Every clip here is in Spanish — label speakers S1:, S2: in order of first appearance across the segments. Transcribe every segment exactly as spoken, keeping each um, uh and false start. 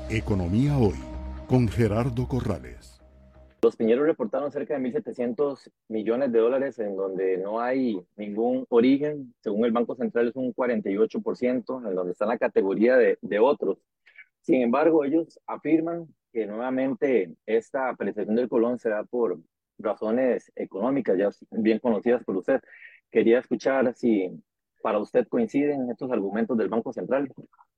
S1: Economía Hoy, con Gerardo Corrales.
S2: Los Piñeros reportaron cerca de mil setecientos millones de dólares en donde no hay ningún origen. Según el Banco Central es un cuarenta y ocho por ciento, en donde está en la categoría de, de otros. Sin embargo, ellos afirman que nuevamente esta apreciación del colón se da por razones económicas, ya bien conocidas por usted. Quería escuchar si para usted coinciden estos argumentos del Banco Central.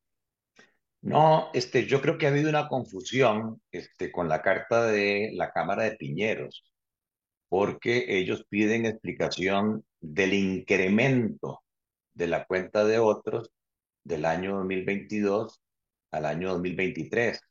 S3: No, este, yo creo que ha habido una confusión, este, con la carta de la Cámara de Piñeros, porque ellos piden explicación del incremento de la cuenta de otros del año dos mil veintidós al año dos mil veintitrés.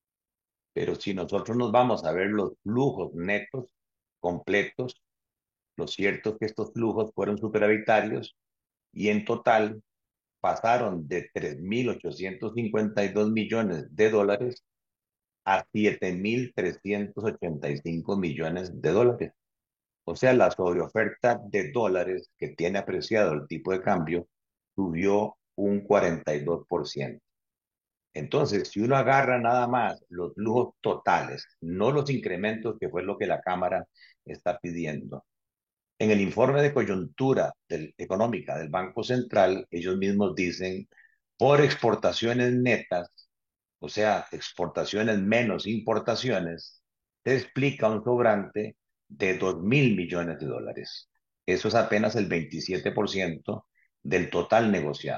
S3: Pero si nosotros nos vamos a ver los flujos netos completos, lo cierto es que estos flujos fueron superavitarios y en total pasaron de tres mil ochocientos cincuenta y dos millones de dólares a siete mil trescientos ochenta y cinco millones de dólares. O sea, la sobreoferta de dólares que tiene apreciado el tipo de cambio subió un cuarenta y dos por ciento. Entonces, si uno agarra nada más los flujos totales, no los incrementos, que fue lo que la Cámara está pidiendo. En el informe de coyuntura del, económica del Banco Central, ellos mismos dicen, por exportaciones netas, o sea, exportaciones menos importaciones, se explica un sobrante de dos mil millones de dólares. Eso es apenas el veintisiete por ciento del total negociado.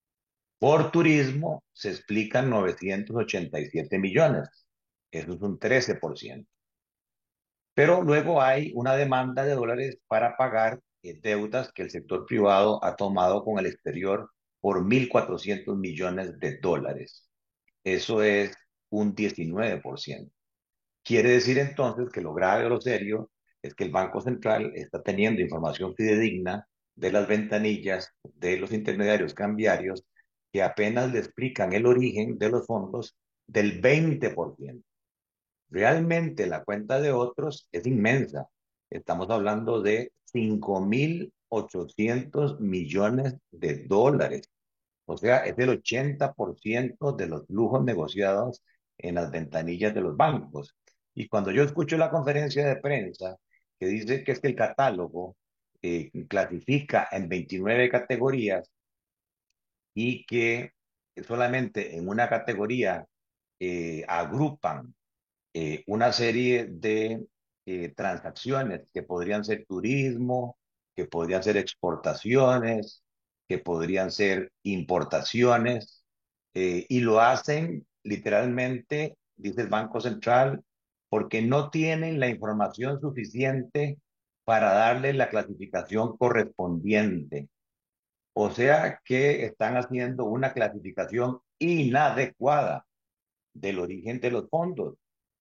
S3: Por turismo se explican novecientos ochenta y siete millones. Eso es un trece por ciento. Pero luego hay una demanda de dólares para pagar eh, deudas que el sector privado ha tomado con el exterior por mil cuatrocientos millones de dólares. Eso es un diecinueve por ciento. Quiere decir entonces que lo grave o lo serio es que el Banco Central está teniendo información fidedigna de las ventanillas de los intermediarios cambiarios que apenas le explican el origen de los fondos del veinte por ciento. Realmente la cuenta de otros es inmensa. Estamos hablando de cinco mil ochocientos millones de dólares. O sea, es el ochenta por ciento de los flujos negociados en las ventanillas de los bancos. Y cuando yo escucho la conferencia de prensa que dice que es que el catálogo eh, clasifica en veintinueve categorías y que solamente en una categoría eh, agrupan eh, una serie de eh, transacciones que podrían ser turismo, que podrían ser exportaciones, que podrían ser importaciones, eh, y lo hacen literalmente, dice el Banco Central, porque no tienen la información suficiente para darle la clasificación correspondiente. O sea que están haciendo una clasificación inadecuada del origen de los fondos.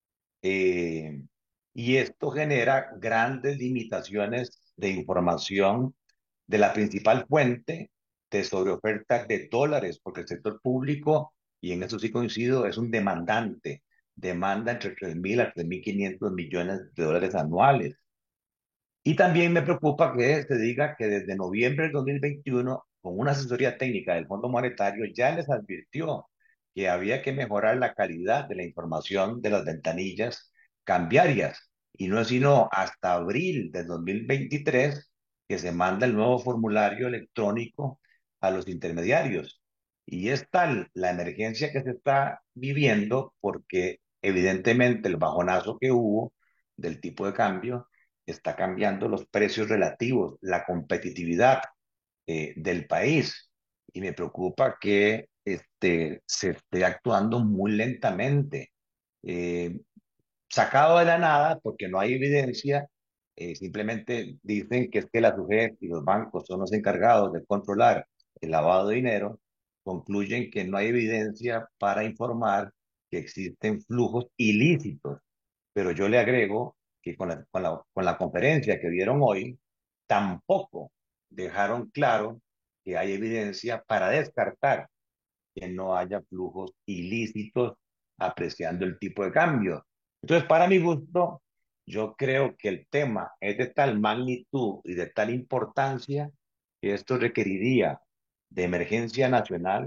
S3: Eh, y esto genera grandes limitaciones de información de la principal fuente de sobreoferta de dólares, porque el sector público, y en eso sí coincido, es un demandante, demanda entre tres mil a tres mil quinientos millones de dólares anuales. Y también me preocupa que se diga que desde noviembre del dos mil veintiuno, con una asesoría técnica del Fondo Monetario, ya les advirtió que había que mejorar la calidad de la información de las ventanillas cambiarias. Y no es sino hasta abril del dos mil veintitrés que se manda el nuevo formulario electrónico a los intermediarios. Y es tal la emergencia que se está viviendo porque evidentemente el bajonazo que hubo del tipo de cambio está cambiando los precios relativos, la competitividad eh, del país. Y me preocupa que este, se esté actuando muy lentamente, eh, sacado de la nada, porque no hay evidencia. Eh, simplemente dicen que es que la S U G E P y los bancos son los encargados de controlar el lavado de dinero, concluyen que no hay evidencia para informar que existen flujos ilícitos. Pero yo le agrego que con la, con la, con la conferencia que dieron hoy, tampoco dejaron claro que hay evidencia para descartar que no haya flujos ilícitos apreciando el tipo de cambio. Entonces, para mi gusto, yo creo que el tema es de tal magnitud y de tal importancia que esto requeriría de emergencia nacional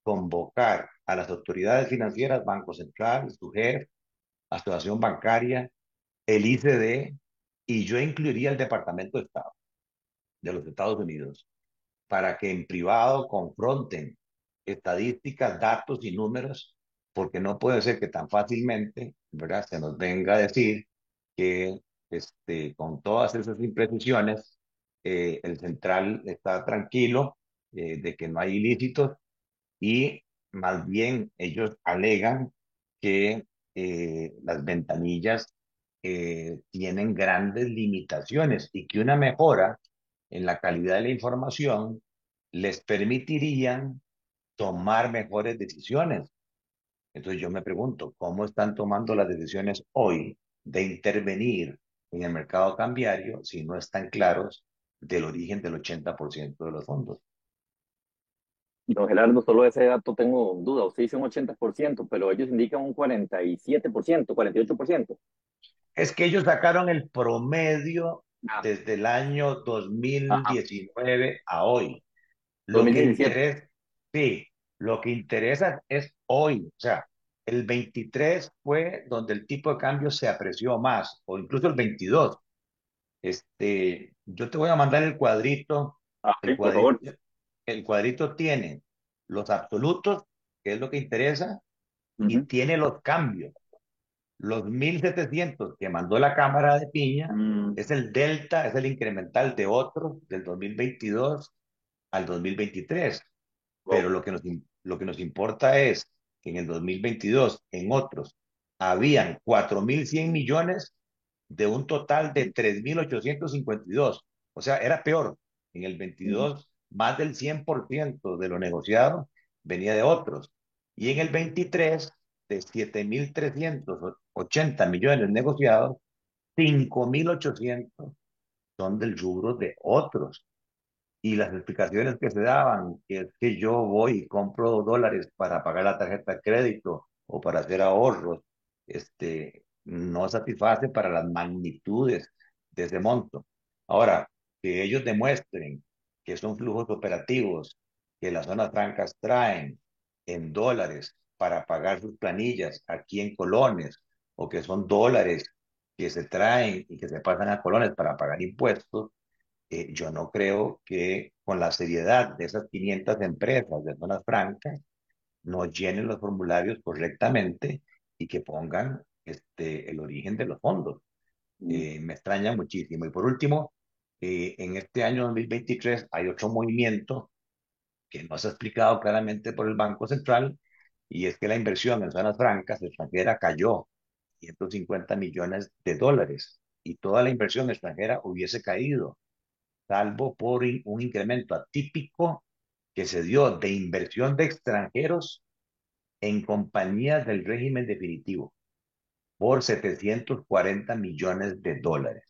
S3: convocar a las autoridades financieras, Banco Central, SUGEF, Asociación Bancaria, el I C D, y yo incluiría el Departamento de Estado de los Estados Unidos, para que en privado confronten estadísticas, datos y números, porque no puede ser que tan fácilmente, ¿verdad?, se nos venga a decir que este, con todas esas imprecisiones, eh, el central está tranquilo, eh, de que no hay ilícitos, y más bien ellos alegan que eh, las ventanillas eh, tienen grandes limitaciones y que una mejora en la calidad de la información les permitirían tomar mejores decisiones. Entonces yo me pregunto, ¿cómo están tomando las decisiones hoy de intervenir en el mercado cambiario si no están claros del origen del ochenta por ciento de los fondos?
S2: Don Gerardo, solo ese dato tengo duda. Usted dice un ochenta por ciento, pero ellos indican un cuarenta y siete por ciento, cuarenta y ocho por ciento.
S3: Es que ellos sacaron el promedio
S2: Ah,
S3: desde el año dos mil
S2: ajá,
S3: diecinueve a hoy. Lo que
S2: dos mil diecisiete.
S3: interesa, sí, lo que interesa es hoy. O sea, el veintitrés fue donde el tipo de cambio se apreció más, o incluso el veintidós. Este, yo te voy a mandar el cuadrito.
S2: Ah,
S3: El
S2: sí, por
S3: cuadrito,
S2: favor.
S3: el cuadrito tiene los absolutos, que es lo que interesa, y
S2: Ujú.
S3: tiene los cambios. Los mil setecientos que mandó la Cámara de Piña
S2: Mm,
S3: es el delta, es el incremental de otros del dos mil veintidós al dos mil veintitrés.
S2: wow.
S3: Pero lo que nos, im- lo que nos importa es que en el dos mil veintidós, en otros, habían cuatro mil cien millones de un total de tres mil ochocientos cincuenta y dos. O sea, era peor. En el
S2: Mm,
S3: veintidós, más del cien por ciento de lo negociado venía de otros. Y en el veintitrés, de siete mil trescientos ochenta millones negociados, cinco mil ochocientos son del rubro de otros. Y las explicaciones que se daban, que es que yo voy y compro dólares para pagar la tarjeta de crédito o para hacer ahorros, este, no satisface para las magnitudes de ese monto. Ahora, que ellos demuestren que son flujos operativos que las zonas francas traen en dólares para pagar sus planillas aquí en colones, o que son dólares que se traen y que se pasan a colones para pagar impuestos, eh, yo no creo que con la seriedad de esas quinientas empresas de zonas francas no llenen los formularios correctamente y que pongan este, el origen de los fondos.
S2: mm,
S3: Eh, me extraña muchísimo. Y por último, eh, en este año dos mil veintitrés hay otro movimiento que no se ha explicado claramente por el Banco Central, y es que la inversión en zonas francas extranjera cayó ciento cincuenta millones de dólares, y toda la inversión extranjera hubiese caído salvo por in- un incremento atípico que se dio de inversión de extranjeros en compañías del régimen definitivo por setecientos cuarenta millones de dólares.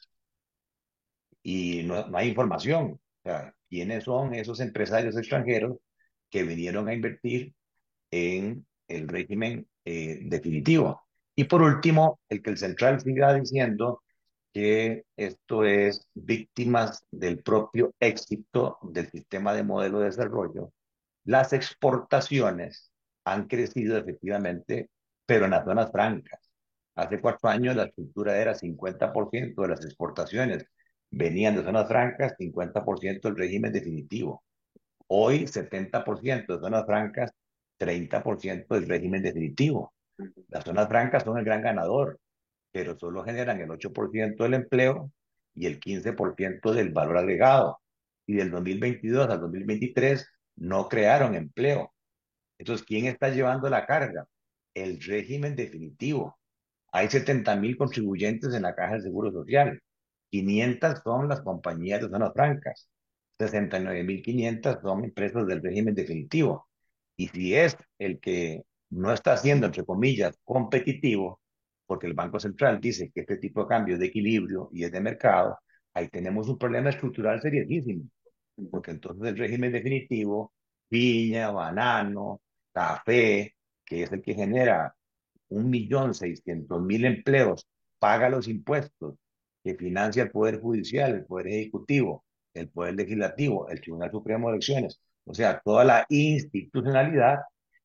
S3: Y no, no hay información. O sea, ¿quiénes son esos empresarios extranjeros que vinieron a invertir en el régimen eh, definitivo? Y por último, el que el central siga diciendo que esto es víctimas del propio éxito del sistema de modelo de desarrollo. Las exportaciones han crecido efectivamente, pero en las zonas francas. Hace cuatro años la estructura era cincuenta por ciento de las exportaciones venían de zonas francas, cincuenta por ciento del régimen definitivo. Hoy setenta por ciento de zonas francas, treinta por ciento del régimen definitivo.
S2: mm,
S3: Las zonas francas son el gran ganador, pero solo generan el ocho por ciento del empleo y el quince por ciento del valor agregado. Y del dos mil veintidós al dos mil veintitrés no crearon empleo. Entonces, ¿quién está llevando la carga? El régimen definitivo. Hay setenta mil contribuyentes en la Caja del Seguro Social. quinientas son las compañías de zonas francas. sesenta y nueve mil quinientas son empresas del régimen definitivo. Y si es el que no está siendo, entre comillas, competitivo, porque el Banco Central dice que este tipo de cambio es de equilibrio y es de mercado, ahí tenemos un problema estructural seriosísimo,
S2: ujú.
S3: porque entonces el régimen definitivo, piña, banano, café, que es el que genera un millón seiscientos mil empleos, paga los impuestos, que financia el Poder Judicial, el Poder Ejecutivo, el Poder Legislativo, el Tribunal Supremo de Elecciones, o sea, toda la institucionalidad,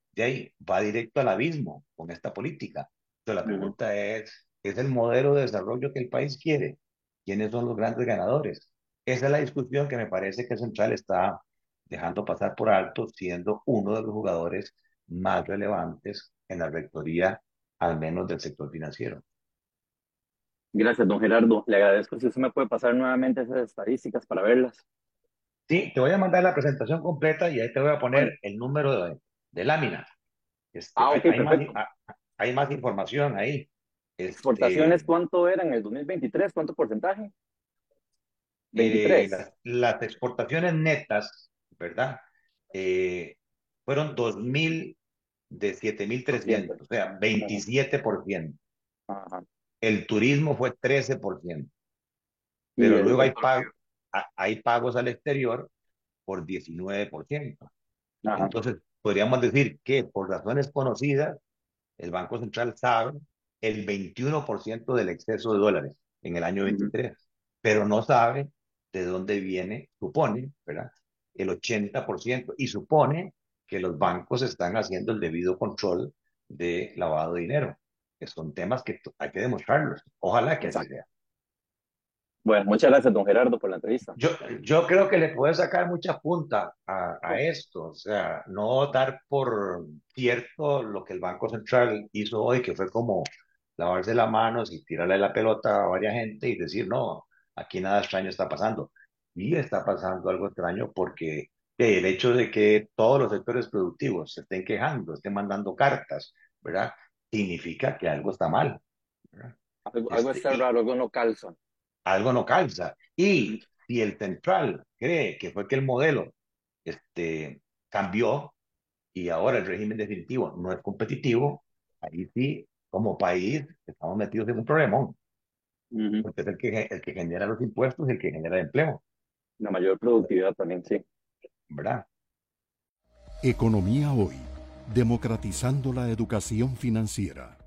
S3: de ahí va directo al abismo con esta política. Entonces la
S2: Ujú.
S3: pregunta es, ¿es el modelo de desarrollo que el país quiere? ¿Quiénes son los grandes ganadores? Esa es la discusión que me parece que Central está dejando pasar por alto, siendo uno de los jugadores más relevantes en la rectoría, al menos del sector financiero.
S2: Gracias, don Gerardo. Le agradezco si usted me puede pasar nuevamente esas estadísticas para verlas.
S3: Sí, te voy a mandar la presentación completa y ahí te voy a
S2: Bueno,
S3: poner el número de, de lámina. Este,
S2: ah,
S3: hay,
S2: ok,
S3: hay más,
S2: perfecto.
S3: ah, hay más información ahí.
S2: Exportaciones,
S3: Este,
S2: ¿cuánto eran en el dos mil veintitrés? ¿Cuánto porcentaje?
S3: eh,
S2: Veintitrés
S3: las, las exportaciones netas, ¿verdad? Eh, fueron dos mil de siete mil
S2: por ciento.
S3: trescientos, o sea,
S2: Ajá,
S3: veintisiete por ciento.
S2: ajá.
S3: El turismo fue trece por ciento,
S2: Y
S3: pero
S2: el,
S3: luego
S2: el
S3: hay,
S2: propio.
S3: pag- a- hay pagos al exterior por diecinueve por ciento.
S2: Ajá.
S3: Entonces, podríamos decir que por razones conocidas, el Banco Central sabe el veintiuno por ciento del exceso de dólares en el año
S2: Ujú.
S3: veintitrés, pero no sabe de dónde viene, supone, ¿verdad? El ochenta por ciento y supone que los bancos están haciendo el debido control de lavado de dinero, que son temas que hay que demostrarlos. Ojalá que así
S2: Exacto.
S3: sea.
S2: Bueno, muchas gracias, don Gerardo, por la entrevista.
S3: Yo, yo creo que le puede sacar mucha punta a, a esto, o sea, no dar por cierto lo que el Banco Central hizo hoy, que fue como lavarse las manos y tirarle la pelota a varias gente y decir, no, aquí nada extraño está pasando. Y está pasando algo extraño porque eh, el hecho de que todos los sectores productivos se estén quejando, estén mandando cartas, ¿verdad? Significa que algo está mal, ¿verdad?
S2: Algo, algo
S3: Este,
S2: está
S3: y,
S2: raro, algo no calza.
S3: algo no calza. Y si el central cree que fue que el modelo este, cambió y ahora el régimen definitivo no es competitivo, ahí sí, como país, estamos metidos en un problemón,
S2: Ujú.
S3: porque es el que, el que genera los impuestos y el que genera empleo,
S2: La mayor productividad también, sí.
S3: ¿verdad?
S1: Economía Hoy, democratizando la educación financiera.